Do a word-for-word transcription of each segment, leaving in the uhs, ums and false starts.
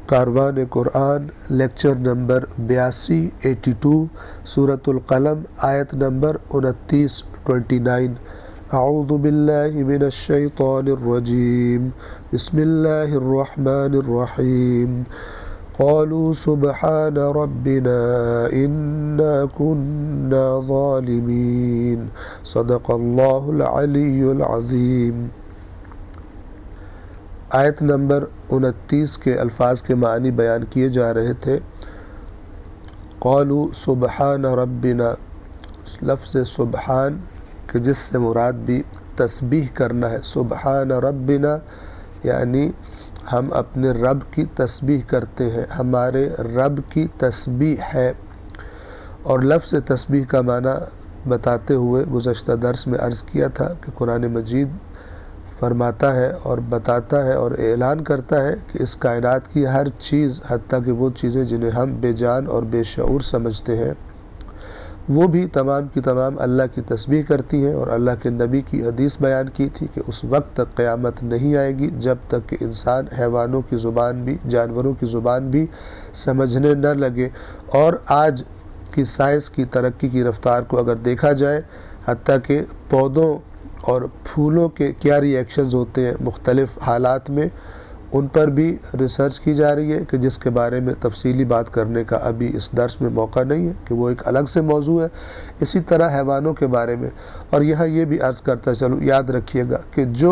کاروان Quran lecture number بیاسی eighty two سورۃ القلم آیت نمبر انتیس ٹوینٹی نائن۔ اعوذ باللہ من الشیطان الرجیم بسم اللہ الرحمن الرحیم۔ قالوا سبحان ربنا انا كنا ظالمین صدق اللہ العلی العظیم۔ آیت نمبر انتیس کے الفاظ کے معنی بیان کیے جا رہے تھے۔ قالوا سبحان ربنا، لفظ سبحان کہ جس سے مراد بھی تسبیح کرنا ہے، سبحان ربنا یعنی ہم اپنے رب کی تسبیح کرتے ہیں، ہمارے رب کی تسبیح ہے۔ اور لفظ تسبیح کا معنی بتاتے ہوئے گزشتہ درس میں عرض کیا تھا کہ قرآن مجید فرماتا ہے اور بتاتا ہے اور اعلان کرتا ہے کہ اس کائنات کی ہر چیز، حتیٰ کہ وہ چیزیں جنہیں ہم بے جان اور بے شعور سمجھتے ہیں، وہ بھی تمام کی تمام اللہ کی تسبیح کرتی ہیں۔ اور اللہ کے نبی کی حدیث بیان کی تھی کہ اس وقت تک قیامت نہیں آئے گی جب تک کہ انسان حیوانوں کی زبان بھی، جانوروں کی زبان بھی سمجھنے نہ لگے۔ اور آج کی سائنس کی ترقی کی رفتار کو اگر دیکھا جائے، حتیٰ کہ پودوں اور پھولوں کے کیا ری ایکشنز ہوتے ہیں مختلف حالات میں، ان پر بھی ریسرچ کی جا رہی ہے کہ جس کے بارے میں تفصیلی بات کرنے کا ابھی اس درس میں موقع نہیں ہے کہ وہ ایک الگ سے موضوع ہے۔ اسی طرح حیوانوں کے بارے میں، اور یہاں یہ بھی عرض کرتا چلوں، یاد رکھیے گا کہ جو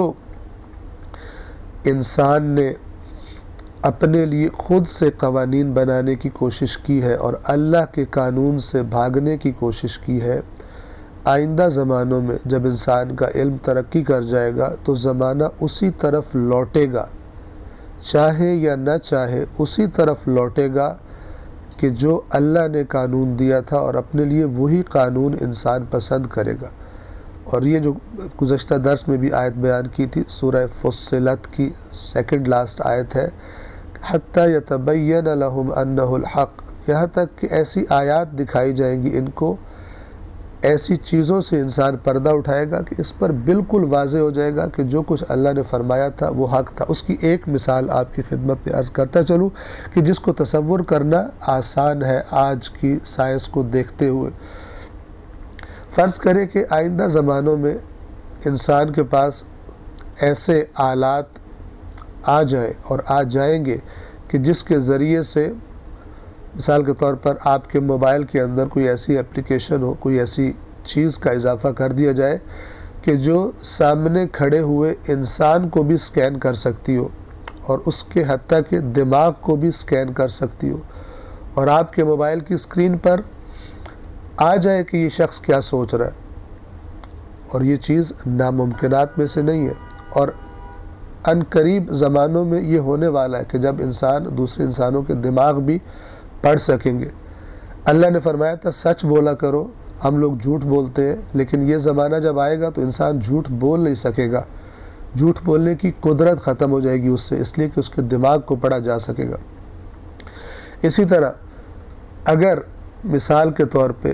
انسان نے اپنے لیے خود سے قوانین بنانے کی کوشش کی ہے اور اللہ کے قانون سے بھاگنے کی کوشش کی ہے، آئندہ زمانوں میں جب انسان کا علم ترقی کر جائے گا تو زمانہ اسی طرف لوٹے گا، چاہے یا نہ چاہے اسی طرف لوٹے گا کہ جو اللہ نے قانون دیا تھا، اور اپنے لیے وہی قانون انسان پسند کرے گا۔ اور یہ جو گزشتہ درس میں بھی آیت بیان کی تھی، سورہ فصلت کی سیکنڈ لاسٹ آیت ہے، حَتَّى يَتَبَيَّنَ لَهُمْ أَنَّهُ الْحَقُّ، یہاں تک کہ ایسی آیات دکھائی جائیں گی ان کو، ایسی چیزوں سے انسان پردہ اٹھائے گا کہ اس پر بالکل واضح ہو جائے گا کہ جو کچھ اللہ نے فرمایا تھا وہ حق تھا۔ اس کی ایک مثال آپ کی خدمت میں عرض کرتا چلوں کہ جس کو تصور کرنا آسان ہے آج کی سائنس کو دیکھتے ہوئے۔ فرض کریں کہ آئندہ زمانوں میں انسان کے پاس ایسے آلات آ جائیں اور آ جائیں گے کہ جس کے ذریعے سے مثال کے طور پر آپ کے موبائل کے اندر کوئی ایسی اپلیکیشن ہو، کوئی ایسی چیز کا اضافہ کر دیا جائے کہ جو سامنے کھڑے ہوئے انسان کو بھی سکین کر سکتی ہو، اور اس کے حتیٰ کہ دماغ کو بھی سکین کر سکتی ہو، اور آپ کے موبائل کی اسکرین پر آ جائے کہ یہ شخص کیا سوچ رہا ہے۔ اور یہ چیز ناممکنات میں سے نہیں ہے، اور ان قریب زمانوں میں یہ ہونے والا ہے کہ جب انسان دوسرے انسانوں کے دماغ بھی پڑھ سکیں گے۔ اللہ نے فرمایا تھا سچ بولا کرو، ہم لوگ جھوٹ بولتے ہیں، لیکن یہ زمانہ جب آئے گا تو انسان جھوٹ بول نہیں سکے گا، جھوٹ بولنے کی قدرت ختم ہو جائے گی اس سے، اس لیے کہ اس کے دماغ کو پڑھا جا سکے گا۔ اسی طرح اگر مثال کے طور پہ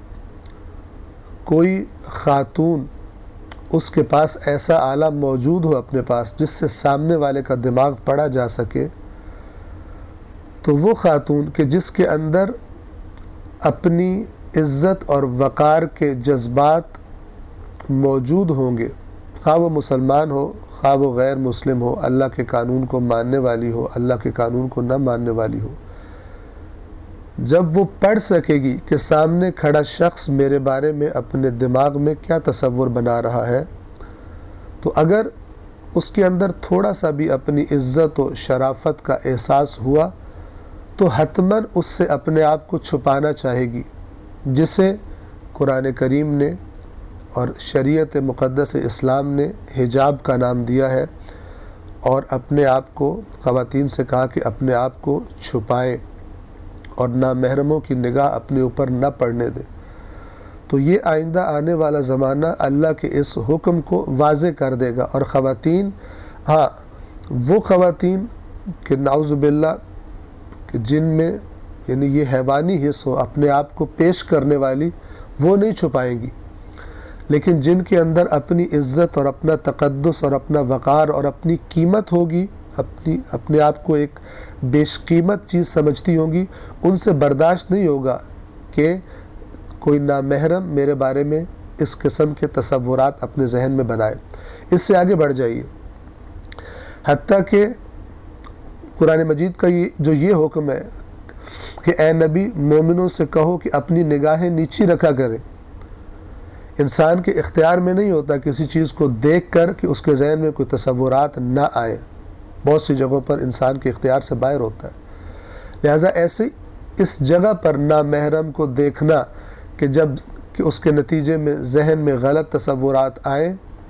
کوئی خاتون، اس کے پاس ایسا آلہ موجود ہو اپنے پاس جس سے سامنے والے کا دماغ پڑھا جا سکے، تو وہ خاتون کہ جس کے اندر اپنی عزت اور وقار کے جذبات موجود ہوں گے، خواہ وہ مسلمان ہو خواہ وہ غیر مسلم ہو، اللہ کے قانون کو ماننے والی ہو اللہ کے قانون کو نہ ماننے والی ہو، جب وہ پڑھ سکے گی کہ سامنے کھڑا شخص میرے بارے میں اپنے دماغ میں کیا تصور بنا رہا ہے، تو اگر اس کے اندر تھوڑا سا بھی اپنی عزت و شرافت کا احساس ہوا تو حتماً اس سے اپنے آپ کو چھپانا چاہے گی، جسے قرآن کریم نے اور شریعت مقدس اسلام نے حجاب کا نام دیا ہے، اور اپنے آپ کو خواتین سے کہا کہ اپنے آپ کو چھپائیں اور نامحرموں کی نگاہ اپنے اوپر نہ پڑنے دیں۔ تو یہ آئندہ آنے والا زمانہ اللہ کے اس حکم کو واضح کر دے گا، اور خواتین، ہاں وہ خواتین کہ نعوذ باللہ کہ جن میں یعنی یہ حیوانی حص ہو اپنے آپ کو پیش کرنے والی، وہ نہیں چھپائیں گی، لیکن جن کے اندر اپنی عزت اور اپنا تقدس اور اپنا وقار اور اپنی قیمت ہوگی، اپنی اپنے آپ کو ایک بیش قیمت چیز سمجھتی ہوں گی، ان سے برداشت نہیں ہوگا کہ کوئی نامحرم میرے بارے میں اس قسم کے تصورات اپنے ذہن میں بنائے۔ اس سے آگے بڑھ جائیے، حتیٰ کہ قرآن مجید کا یہ جو یہ حکم ہے کہ اے نبی مومنوں سے کہو کہ اپنی نگاہیں نیچی رکھا کریں۔ انسان کے اختیار میں نہیں ہوتا کسی چیز کو دیکھ کر کہ اس کے ذہن میں کوئی تصورات نہ آئیں، بہت سی جگہوں پر انسان کے اختیار سے باہر ہوتا ہے۔ لہٰذا ایسے اس جگہ پر نامحرم کو دیکھنا کہ جب کہ اس کے نتیجے میں ذہن میں غلط تصورات آئیں،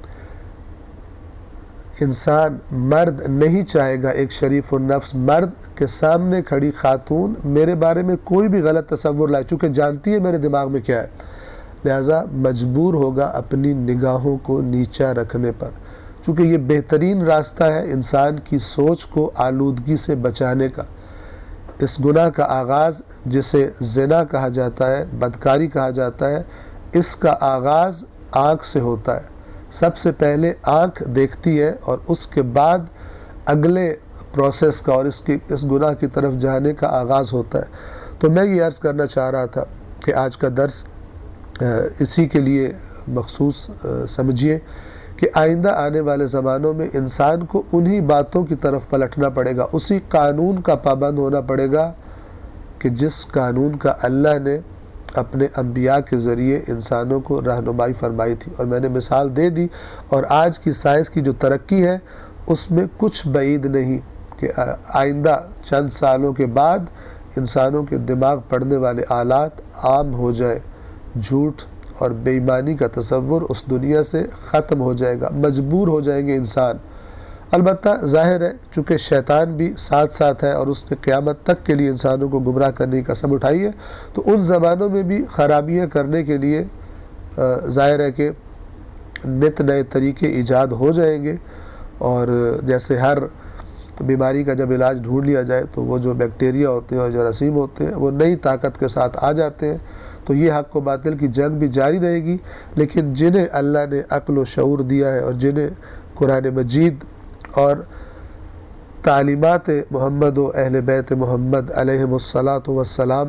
انسان مرد نہیں چاہے گا، ایک شریف النفس مرد کے سامنے کھڑی خاتون میرے بارے میں کوئی بھی غلط تصور لائے، چونکہ جانتی ہے میرے دماغ میں کیا ہے، لہٰذا مجبور ہوگا اپنی نگاہوں کو نیچا رکھنے پر، چونکہ یہ بہترین راستہ ہے انسان کی سوچ کو آلودگی سے بچانے کا۔ اس گناہ کا آغاز جسے زنا کہا جاتا ہے، بدکاری کہا جاتا ہے، اس کا آغاز آنکھ سے ہوتا ہے۔ سب سے پہلے آنکھ دیکھتی ہے اور اس کے بعد اگلے پروسیس کا اور اس کی اس گناہ کی طرف جانے کا آغاز ہوتا ہے۔ تو میں یہ عرض کرنا چاہ رہا تھا کہ آج کا درس اسی کے لیے مخصوص سمجھیے کہ آئندہ آنے والے زمانوں میں انسان کو انہی باتوں کی طرف پلٹنا پڑے گا، اسی قانون کا پابند ہونا پڑے گا کہ جس قانون کا اللہ نے اپنے انبیاء کے ذریعے انسانوں کو رہنمائی فرمائی تھی، اور میں نے مثال دے دی۔ اور آج کی سائنس کی جو ترقی ہے اس میں کچھ بعید نہیں کہ آئندہ چند سالوں کے بعد انسانوں کے دماغ پڑھنے والے آلات عام ہو جائیں، جھوٹ اور بے ایمانی کا تصور اس دنیا سے ختم ہو جائے گا، مجبور ہو جائیں گے انسان۔ البتہ ظاہر ہے چونکہ شیطان بھی ساتھ ساتھ ہے اور اس نے قیامت تک کے لیے انسانوں کو گمراہ کرنے کی قسم اٹھائی ہے، تو ان زمانوں میں بھی خرابیاں کرنے کے لیے ظاہر ہے کہ نت نئے طریقے ایجاد ہو جائیں گے، اور جیسے ہر بیماری کا جب علاج ڈھونڈ لیا جائے تو وہ جو بیکٹیریا ہوتے ہیں اور جراثیم ہوتے ہیں وہ نئی طاقت کے ساتھ آ جاتے ہیں، تو یہ حق و باطل کی جنگ بھی جاری رہے گی۔ لیکن جنہیں اللہ نے عقل و شعور دیا ہے اور جنہیں قرآن مجید اور تعلیمات محمد و اہل بیت محمد علیہم الصلاۃ والسلام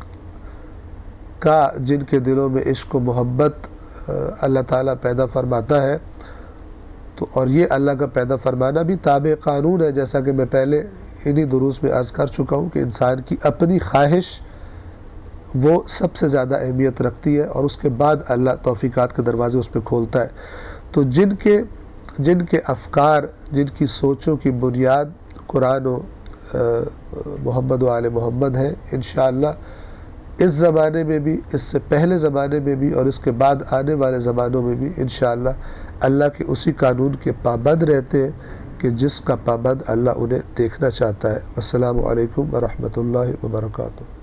کا جن کے دلوں میں عشق و محبت اللہ تعالیٰ پیدا فرماتا ہے، تو اور یہ اللہ کا پیدا فرمانا بھی تابع قانون ہے، جیسا کہ میں پہلے انہی دروس میں عرض کر چکا ہوں کہ انسان کی اپنی خواہش وہ سب سے زیادہ اہمیت رکھتی ہے، اور اس کے بعد اللہ توفیقات کے دروازے اس پہ کھولتا ہے۔ تو جن کے جن کے افکار، جن کی سوچوں کی بنیاد قرآن و محمد و آل محمد ہیں، انشاءاللہ اس زمانے میں بھی، اس سے پہلے زمانے میں بھی، اور اس کے بعد آنے والے زمانوں میں بھی انشاءاللہ اللہ کے اسی قانون کے پابند رہتے ہیں کہ جس کا پابند اللہ انہیں دیکھنا چاہتا ہے۔ السلام علیکم ورحمۃ اللہ وبرکاتہ۔